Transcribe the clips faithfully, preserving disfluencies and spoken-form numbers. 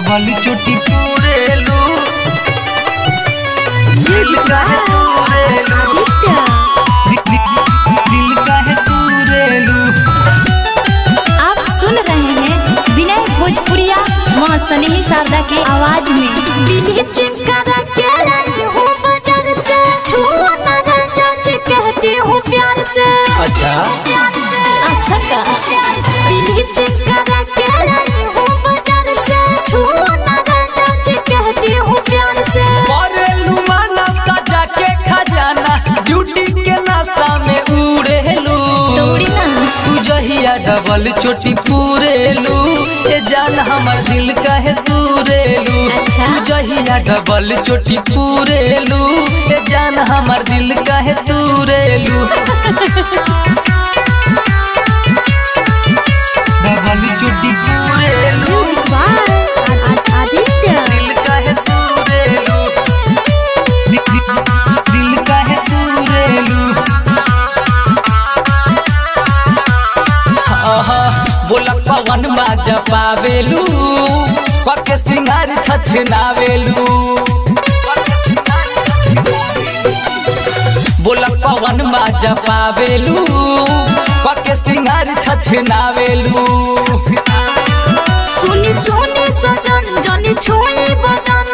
Double चोटी पूरेलू दिल काहे तूरेलू दिल काहे तूरेलू। आप सुन रहे हैं विनय भोजपुरिया मां स्नेही शारदा के आवाज में। ब्लीचिंग करा के आई हूं बाजार से, छुआ ना राजा जी कहती हूं प्यार से। अच्छा अच्छा का ब्लीचिंग करा के आई हूं बाजार से, छुआ ना राजा जी कहती हूं प्यार से। परेलू माना सजा के खजाना, ड्यूटी के नशा में उड़ेलू। दौड़ी ना तू जहिया डबल चोटी पूरेलू, ए जान हमर दिल काहे तूरेलू। अच्छा। तू जहिया डबल चोटी पूरेलू, ए जान हमर दिल काहे तूरेलू। डबल चोटी पूरेलू आदित्य दिल काहे तूरेलू दिल काहे तूरेलू। बोला पवन बाजा पावेलू, पके सिंगार छछनावेलू। बोला पवन बाजा पावेलू, पके सिंगार छछनावेलू। सुनी सुनी सजन जनी छुई बदन,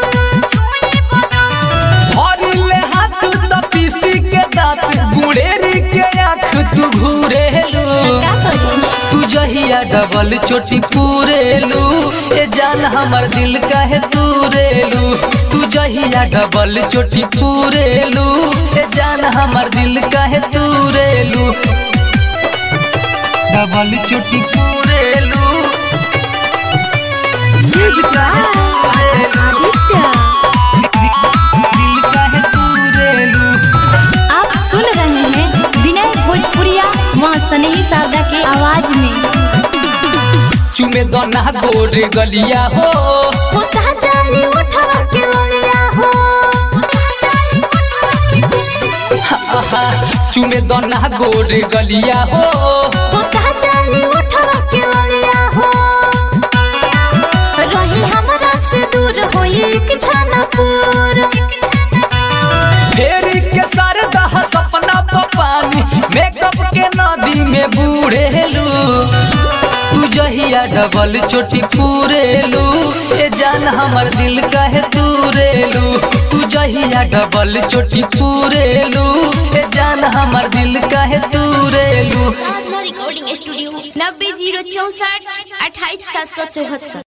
भरिले हाथ त पीसी के दांत, गुड़ेरी के आँख तू घूरेलू। का करी तू जहिया डबल चोटी पूरेलू, ए जान हमर दिल काहे तूरेलू। तू जहिया डबल चोटी पूरेलू, ए जान हमर दिल काहे तूरेलू। डबल चोटी पूरेलू दिल काहे तूरेलू। आप सुन रहे हैं विनय भोजपुरिया मां स्नेही शारदा के आवाज में। चुमे दोना गोर गलिया हो, होता जाली उठवा के लोलिया हो। आहा, चुमे दोना गोर गलिया हो। होता जाली उठवा के लोलिया हो। रही हमरा से दूर होई कि छानापुर। फेरी के सरदा सपना पानी, मेकअप के नदी में बूढ़ेलू। तू जहिया डबल चोटी पूरेलू, ए जान हमर दिल काहे तूरेलू। तू जहिया डबल चोटी पूरेलू, ए जान हमर दिल काहे तूरेलू। रिकॉर्डिंग स्टूडियो नब्बे जीरो चौसठ अट्ठाईस सात सौ चौहत्तर।